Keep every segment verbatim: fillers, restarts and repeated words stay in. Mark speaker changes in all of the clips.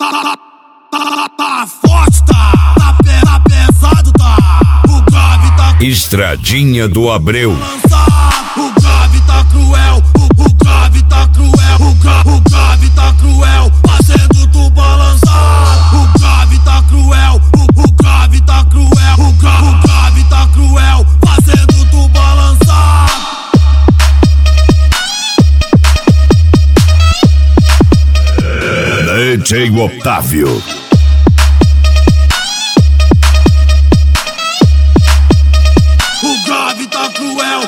Speaker 1: tá, tá forte, tá, tá, pe, tá pesado, tá. O grave tá
Speaker 2: Estradinha do Abreu.
Speaker 1: O grave tá cruel, o, o grave tá cruel, o, gra, o grave tá cruel, fazendo tu balançar. O grave tá cruel, o, o grave tá cruel, o, gra, o grave tá cruel, fazendo tu balançar.
Speaker 2: D J Otávio.
Speaker 1: O grave tá cruel.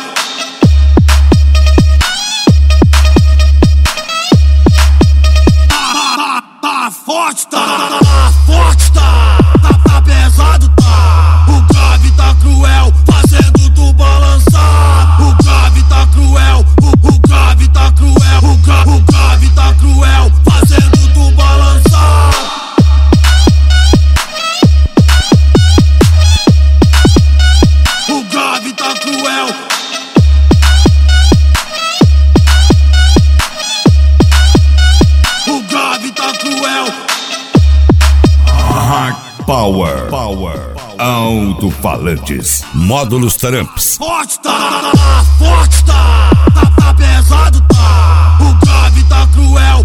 Speaker 1: Tá, tá, tá forte, tá, tá forte, tá, tá, tá pesado, tá. O grave tá cruel, fazendo tu balançar. O grave tá cruel, o, o grave tá cruel, o, gra, o grave tá cruel, fazendo tu balançar. O grave tá cruel. O grave tá cruel.
Speaker 2: Hard Power. Power. Alto-falantes. Módulos Tramps.
Speaker 1: Forte, tá, tá, tá forte, tá, tá, tá pesado, tá. O grave tá cruel,